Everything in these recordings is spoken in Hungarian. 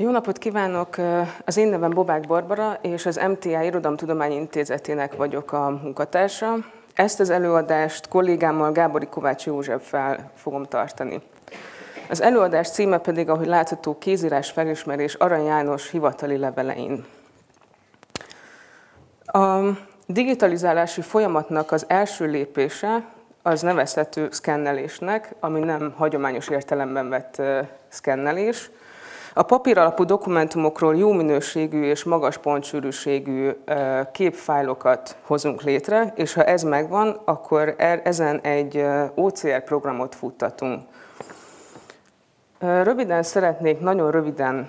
Jó napot kívánok! Az én nevem Bobák Barbara, és az MTA Irodalomtudományi Intézetének vagyok a munkatársa. Ezt az előadást kollégámmal, Gábori Kovács Józseffel fogom tartani. Az előadás címe pedig, ahogy látható, kézírás felismerés Arany János hivatali levelein. A digitalizálási folyamatnak az első lépése az nevezhető szkennelésnek, ami nem hagyományos értelemben vett szkennelés. A papíralapú dokumentumokról jó minőségű és magas pontsűrűségű képfájlokat hozunk létre, és ha ez megvan, akkor ezen egy OCR programot futtatunk. Nagyon röviden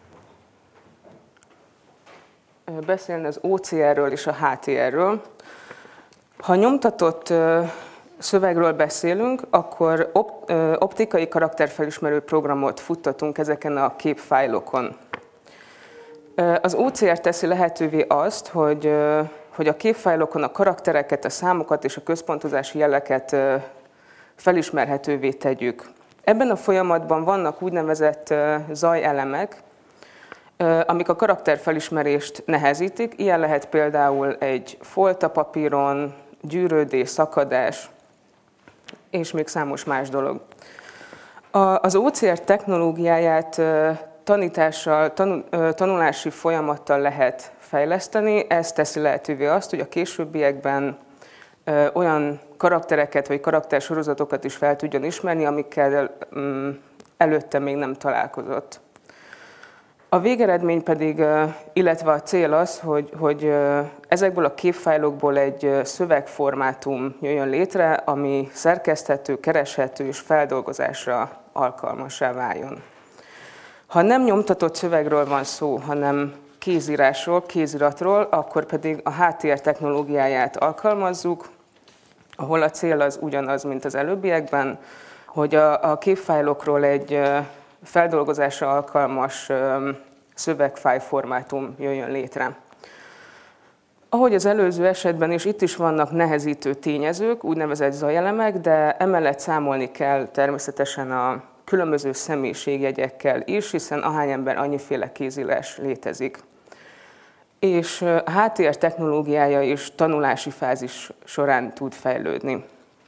beszélni az OCR-ről és a HTR-ről. Ha nyomtatott szövegről beszélünk, akkor optikai karakterfelismerő programot futtatunk ezeken a képfájlokon. Az OCR teszi lehetővé azt, hogy a képfájlokon a karaktereket, a számokat és a központozási jeleket felismerhetővé tegyük. Ebben a folyamatban vannak úgynevezett zajelemek, amik a karakterfelismerést nehezítik. Ilyen lehet például egy folt a papíron, gyűrődés, szakadás, és még számos más dolog. Az OCR technológiáját tanítással, tanulási folyamattal lehet fejleszteni. Ez teszi lehetővé azt, hogy a későbbiekben olyan karaktereket vagy karaktersorozatokat is fel tudjon ismerni, amikkel előtte még nem találkozott. A végeredmény pedig, illetve a cél az, hogy ezekből a képfájlokból egy szövegformátum jöjjön létre, ami szerkeszthető, kereshető és feldolgozásra alkalmassá váljon. Ha nem nyomtatott szövegről van szó, hanem kézírásról, kéziratról, akkor pedig a HTR technológiáját alkalmazzuk, ahol a cél az ugyanaz, mint az előbbiekben, hogy a képfájlokról egy feldolgozásra alkalmas szövegfájlformátum jöjjön létre. Ahogy az előző esetben is, itt is vannak nehezítő tényezők, úgynevezett zajelemek, de emellett számolni kell természetesen a különböző személyiségjegyekkel is, hiszen ahány ember, annyiféle kézírás létezik. És a HTR technológiája is tanulási fázis során tud fejlődni.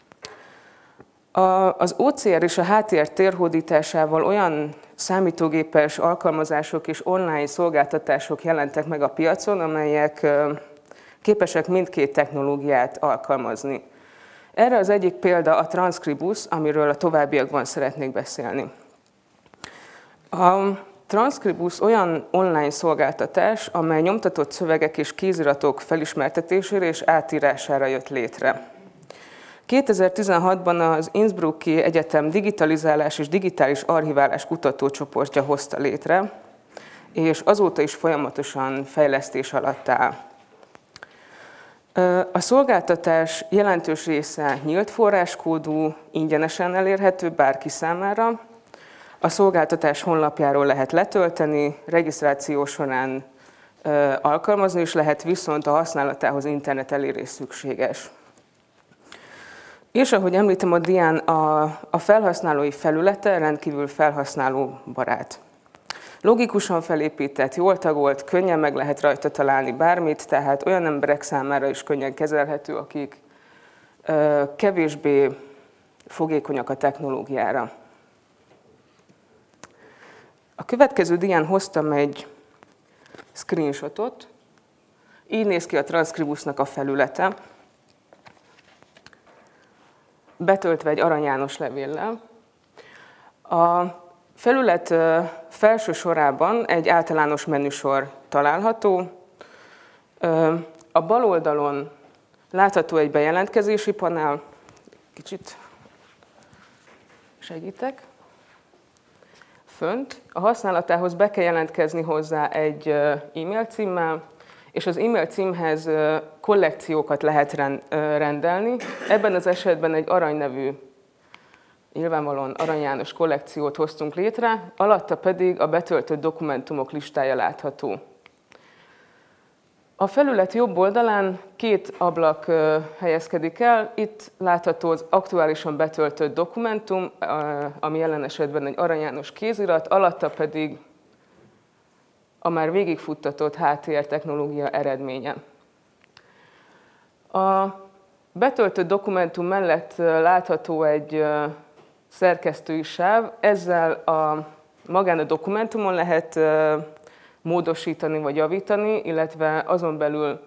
Az OCR és a HTR térhódításával olyan számítógépes alkalmazások és online szolgáltatások jelentek meg a piacon, amelyek képesek mindkét technológiát alkalmazni. Erre az egyik példa a Transcribus, amiről a továbbiakban szeretnék beszélni. A Transcribus olyan online szolgáltatás, amely nyomtatott szövegek és kéziratok felismertetésére és átírására jött létre. 2016-ban az Innsbrucki Egyetem digitalizálás és digitális archiválás kutatócsoportja hozta létre, és azóta is folyamatosan fejlesztés alatt áll. A szolgáltatás jelentős része nyílt forráskódú, ingyenesen elérhető bárki számára. A szolgáltatás honlapjáról lehet letölteni, regisztráció során alkalmazni is lehet, viszont a használatához internet elérés szükséges. És ahogy említem a dián, a felhasználói felülete rendkívül felhasználóbarát. Logikusan felépített, jól tagolt, könnyen meg lehet rajta találni bármit, tehát olyan emberek számára is könnyen kezelhető, akik kevésbé fogékonyak a technológiára. A következő dián hoztam egy screenshotot. Így néz ki a Transcribusnak a felülete, betöltve egy Arany János levéllel. A felület felső sorában egy általános menüsor található. A bal oldalon látható egy bejelentkezési panel. Kicsit segítek. Fönt a használatához be kell jelentkezni hozzá egy e-mail címmel, és az e-mail címhez kollekciókat lehet rendelni. Ebben az esetben egy Arany nevű, nyilvánvalóan Arany János kollekciót hoztunk létre, alatta pedig a betöltött dokumentumok listája látható. A felület jobb oldalán két ablak helyezkedik el. Itt látható az aktuálisan betöltött dokumentum, ami jelen esetben egy Arany János kézirat, alatta pedig a már végigfuttatott HTR technológia eredménye. A betöltött dokumentum mellett látható egy szerkesztői sáv, ezzel magán a dokumentumon lehet módosítani vagy javítani, illetve azon belül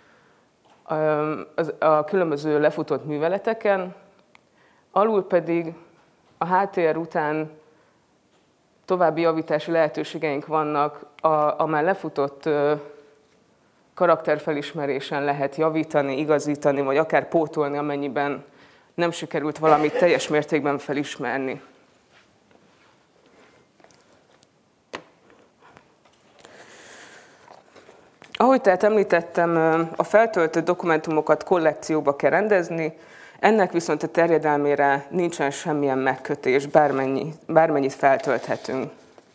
a különböző lefutott műveleteken, alul pedig a HTR után további javítási lehetőségeink vannak, a már lefutott karakterfelismerésen lehet javítani, igazítani, vagy akár pótolni, amennyiben nem sikerült valamit teljes mértékben felismerni. Ahogy tehát említettem, a feltöltött dokumentumokat kollekcióba kell rendezni, ennek viszont a terjedelmére nincsen semmilyen megkötés, bármennyit feltölthetünk.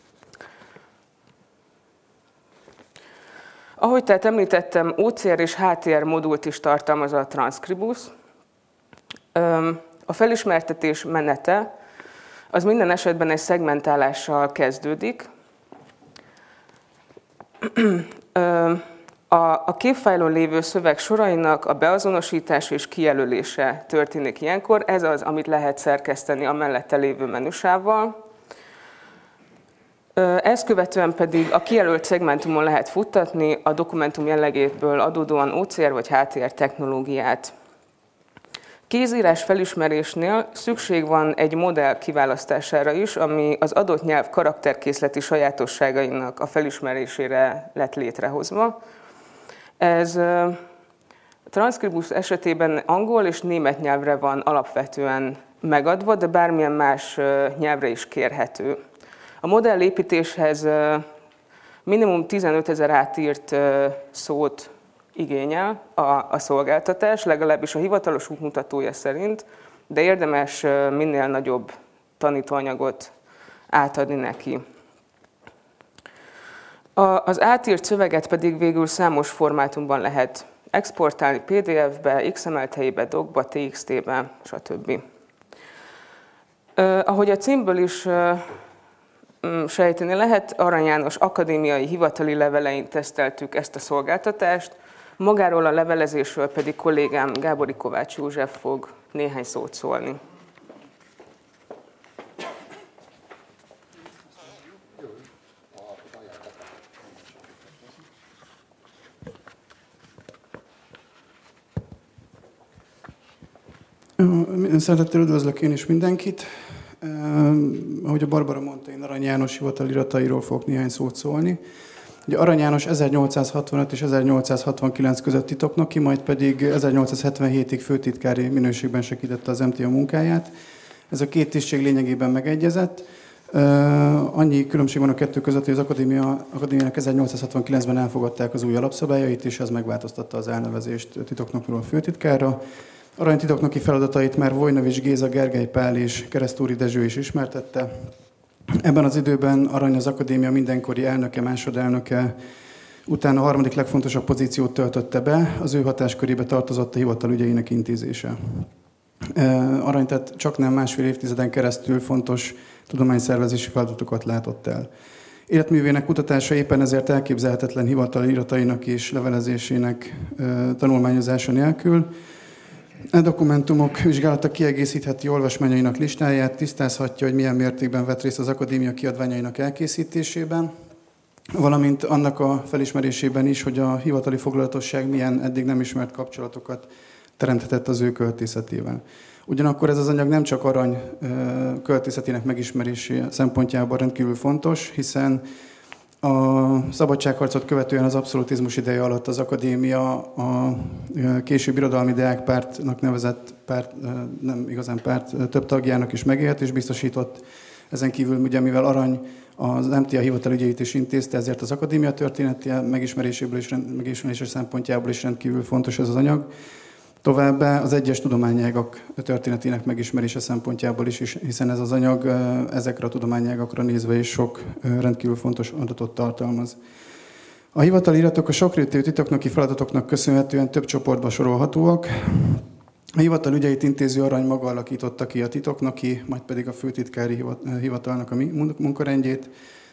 Ahogy tehát említettem, OCR és HTR modult is tartalmaz a Transcribus. A felismertetés menete az minden esetben egy szegmentálással kezdődik. A képfájlon lévő szöveg sorainak a beazonosítása és kijelölése történik ilyenkor. Ez az, amit lehet szerkeszteni a mellette lévő menüsávval. Ezt követően pedig a kijelölt szegmentumon lehet futtatni a dokumentum jellegéből adódóan OCR vagy HTR technológiát. Kézírás felismerésnél szükség van egy modell kiválasztására is, ami az adott nyelv karakterkészleti sajátosságainak a felismerésére lett létrehozva. Ez a Transcribus esetében angol és német nyelvre van alapvetően megadva, de bármilyen más nyelvre is kérhető. A modellépítéshez minimum 15 000 átírt szót igényel a szolgáltatás, legalábbis a hivatalos útmutatója szerint, de érdemes minél nagyobb tanítóanyagot átadni neki. Az átírt szöveget pedig végül számos formátumban lehet exportálni PDF-be, XML tejébe, DOC-ba, TXT-be, stb. Ahogy a címből is sejteni lehet, Arany János akadémiai hivatali levelein teszteltük ezt a szolgáltatást, magáról a levelezésről pedig kollégám Gábori Kovács József fog néhány szót szólni. Szeretettel üdvözlök én is mindenkit. Ahogy a Barbara mondta, én Arany János hivatali iratairól fogok néhány szót szólni. Ugye Arany János 1865 és 1869 között titoknoki, majd pedig 1877-ig főtitkári minőségben segítette az MTA munkáját. Ez a két tisztség lényegében megegyezett. Annyi különbség van a kettő között, hogy az akadémiának 1869-ben elfogadták az új alapszabályait, és ez megváltoztatta az elnevezést titoknokról főtitkárra. Arany titoknoki feladatait már Vojnovics Géza, Gergely Pál és Keresztúri Dezső is ismertette. Ebben az időben Arany az akadémia mindenkori elnöke, másodelnöke, utána a harmadik legfontosabb pozíciót töltötte be, az ő hatáskörébe tartozott a hivatal ügyeinek intézése. Arany tehát csaknem másfél évtizeden keresztül fontos tudományszervezési feladatokat látott el. Életművének kutatása éppen ezért elképzelhetetlen hivatali iratainak és levelezésének tanulmányozása nélkül. A dokumentumok vizsgálata kiegészítheti olvasmányainak listáját, tisztázhatja, hogy milyen mértékben vett részt az akadémia kiadványainak elkészítésében, valamint annak a felismerésében is, hogy a hivatali foglalatosság milyen eddig nem ismert kapcsolatokat teremthetett az ő költészetével. Ugyanakkor ez az anyag nem csak Arany költészetének megismerése szempontjából rendkívül fontos, hiszen a szabadságharcot követően az abszolutizmus ideje alatt az akadémia a később irodalmi deákpártnak nevezett párt, nem igazán párt, több tagjának is megélhetést biztosított. Ezen kívül, ugye, mivel Arany az MTA hivatal ügyeit is intézte, ezért az akadémia történeti megismerése szempontjából is rendkívül fontos ez az anyag. Továbbá az egyes tudományágak történetének megismerése szempontjából is, hiszen ez az anyag ezekre a tudományágakra nézve is sok rendkívül fontos adatot tartalmaz. A hivatali iratok a sokrétű titoknoki feladatoknak köszönhetően több csoportba sorolhatóak. A hivatal ügyeit intéző Arany maga alakította ki a titoknoki, majd pedig a főtitkári hivatalnak a munkarendjét,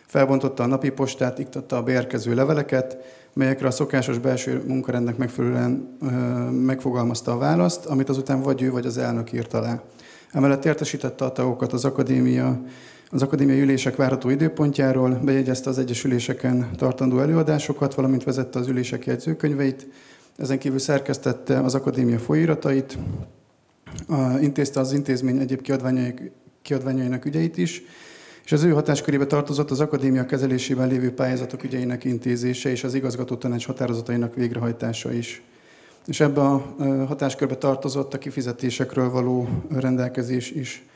Felbontotta a napi postát, iktatta a beérkező leveleket, melyekre a szokásos belső munkarendnek megfelelően megfogalmazta a választ, amit azután vagy ő, vagy az elnök írt alá. Emellett értesítette a tagokat az akadémiai ülések várható időpontjáról, bejegyezte az egyes üléseken tartandó előadásokat, valamint vezette az ülések jegyzőkönyveit, ezen kívül szerkesztette az akadémia folyóiratait, intézte az intézmény egyéb kiadványainak ügyeit is, és az ő hatáskörébe tartozott az akadémia kezelésében lévő pályázatok ügyeinek intézése és az igazgatótanács határozatainak végrehajtása is. És ebbe a hatáskörbe tartozott a kifizetésekről való rendelkezés is.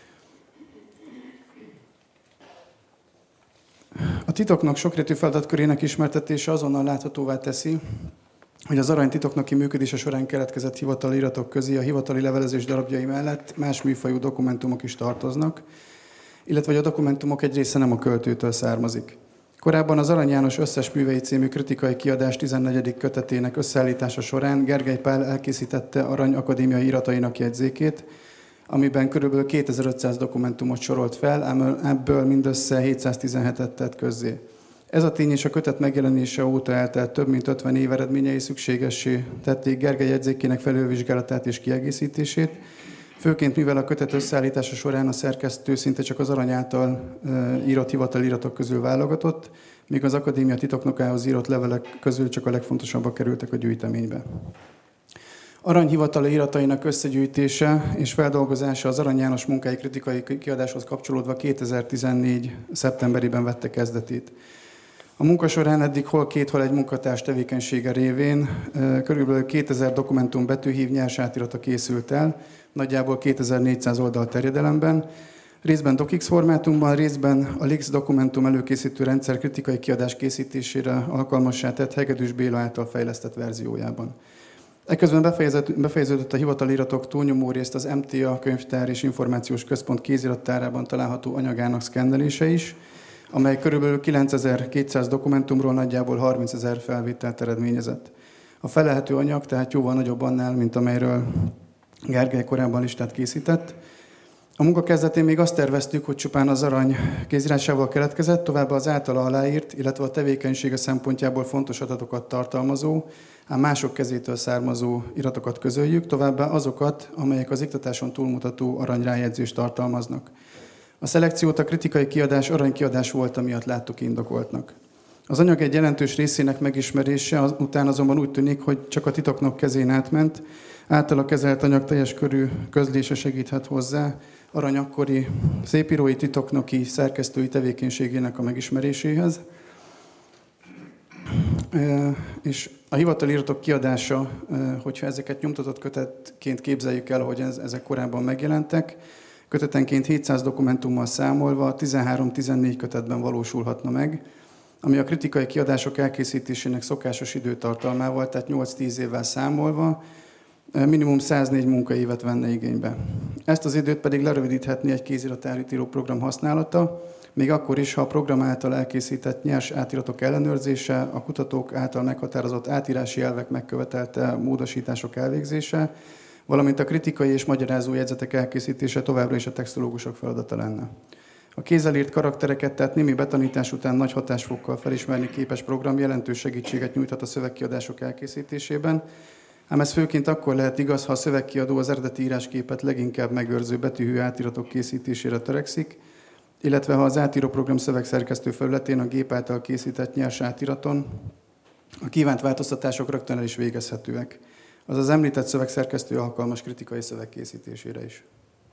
A titoknak sokrétű feladatkörének ismertetése azonnal láthatóvá teszi, hogy az aranytitoknoki működése során keletkezett hivatali iratok közé a hivatali levelezés darabjai mellett más műfajú dokumentumok is tartoznak, illetve hogy a dokumentumok egy része nem a költőtől származik. Korábban az Arany János összes művei című kritikai kiadás 14. kötetének összeállítása során Gergely Pál elkészítette Arany akadémiai iratainak jegyzékét, amiben kb. 2500 dokumentumot sorolt fel, ám ebből mindössze 717-et tett közzé. Ez a tény és a kötet megjelenése óta eltelt több mint 50 év eredményei szükségessé tették Gergely jegyzékének felülvizsgálatát és kiegészítését, főként mivel a kötet összeállítása során a szerkesztő szinte csak az Arany által írott hivatali iratok közül válogatott, míg az akadémia titoknokához írott levelek közül csak a legfontosabbak kerültek a gyűjteménybe. Arany hivatali iratainak összegyűjtése és feldolgozása az Arany János munkái kritikai kiadáshoz kapcsolódva 2014. szeptemberében vette kezdetét. A munka során eddig hol két, hol egy munkatárs tevékenysége révén körülbelül 2000 dokumentum betűhív nyers átirata készült el, nagyjából 2400 oldal terjedelemben, részben docx formátumban, részben a LIX dokumentum előkészítő rendszer kritikai kiadás készítésére alkalmassá tett Hegedűs Béla által fejlesztett verziójában. Eközben befejeződött a hivatali iratok túlnyomó részt az MTA könyvtár és információs központ kézirattárában található anyagának szkennelése is, amely körülbelül 9200 dokumentumról nagyjából 30 000 felvételt eredményezett. A felelhető anyag tehát jóval nagyobb annál, mint amelyről Gergely korábban listát készített. A munka kezdetén még azt terveztük, hogy csupán az Arany kézírásával keletkezett, továbbá az általa aláírt, illetve a tevékenysége szempontjából fontos adatokat tartalmazó, ám mások kezétől származó iratokat közöljük, továbbá azokat, amelyek az iktatáson túlmutató aranyrájegyzést tartalmaznak. A szelekciót a kritikai kiadás aranykiadás volt, amiatt láttuk indokoltnak. Az anyag egy jelentős részének megismerése után azonban úgy tűnik, hogy csak a titoknok kezén átment, általa kezelt anyag teljes körű közlése segíthet hozzá Arany akkori szépírói titoknoki szerkesztői tevékenységének a megismeréséhez. És a hivatali iratok kiadása, hogyha ezeket nyomtatott kötetként képzeljük el, ahogy ezek korábban megjelentek, kötetenként 700 dokumentummal számolva 13-14 kötetben valósulhatna meg, ami a kritikai kiadások elkészítésének szokásos időtartalmával, tehát 8-10 évvel számolva, minimum 104 munkaévet venne igénybe. Ezt az időt pedig lerövidíthetné egy kéziratárító program használata, még akkor is, ha a program által elkészített nyers átiratok ellenőrzése, a kutatók által meghatározott átírási elvek megkövetelte módosítások elvégzése, valamint a kritikai és magyarázó jegyzetek elkészítése továbbra is a textológusok feladata lenne. A kézzel írt karaktereket, tehát némi betanítás után nagy hatásfokkal felismerni képes program jelentős segítséget nyújthat a szövegkiadások elkészítésében, ám ez főként akkor lehet igaz, ha a szövegkiadó az eredeti írásképet leginkább megőrző betűhű átiratok készítésére törekszik, illetve ha az átíróprogram szövegszerkesztő felületén a gép által készített nyers átiraton a kívánt változtatások rögtön el is végezhetőek. Az említett szövegszerkesztő alkalmas kritikai szöveg készítésére is.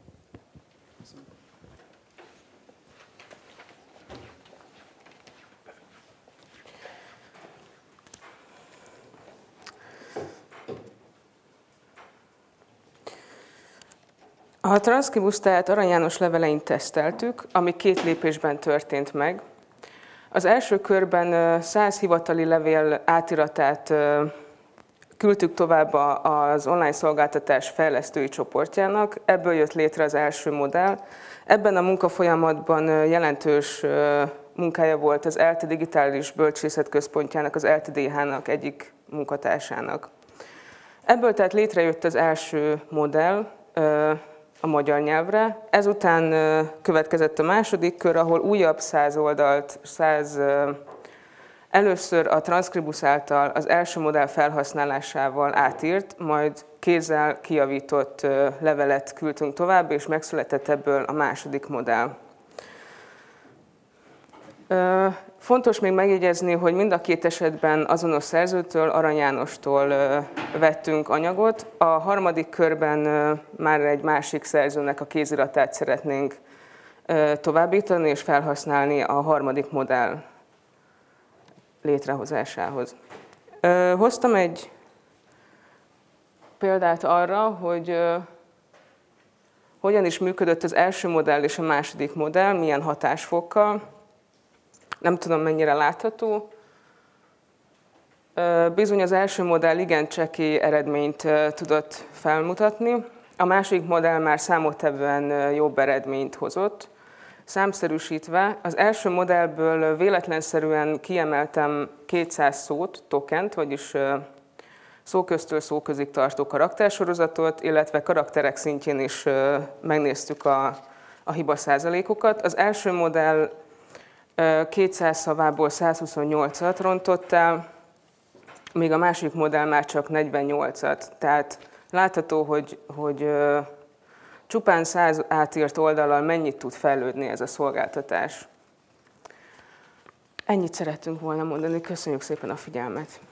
A transzkribuszt tehát Arany János levelein teszteltük, ami 2 lépésben történt meg. Az első körben 100 hivatali levél átiratát küldtük tovább az online szolgáltatás fejlesztői csoportjának, ebből jött létre az első modell. Ebben a munkafolyamatban jelentős munkája volt az ELTE Digitális Bölcsészet Központjának, az ELTE-DH-nak egyik munkatársának. Ebből tehát létrejött az első modell, a magyar nyelvre. Ezután következett a második kör, ahol újabb 100 oldalt, először a Transcribus által az első modell felhasználásával átírt, majd kézzel kijavított levelet küldtünk tovább, és megszületett ebből a második modell. Fontos még megjegyezni, hogy mind a két esetben azonos szerzőtől, Arany Jánostól vettünk anyagot. A harmadik körben már egy másik szerzőnek a kéziratát szeretnénk továbbítani és felhasználni a harmadik modell létrehozásához. Hoztam egy példát arra, hogy hogyan is működött az első modell és a második modell, milyen hatásfokkal. Nem tudom, mennyire látható. Bizony az első modell igen csekély eredményt tudott felmutatni. A második modell már számottevően jobb eredményt hozott. Számszerűsítve, az első modellből véletlenszerűen kiemeltem 200 szót, tokent, vagyis szóköztől szóközig tartó karaktersorozatot, illetve karakterek szintjén is megnéztük a hiba százalékokat. Az első modell 200 szavából 128-at rontott el, míg a másik modell már csak 48-at. Tehát látható, hogy csupán 100 átírt oldallal mennyit tud fejlődni ez a szolgáltatás. Ennyit szerettünk volna mondani. Köszönjük szépen a figyelmet!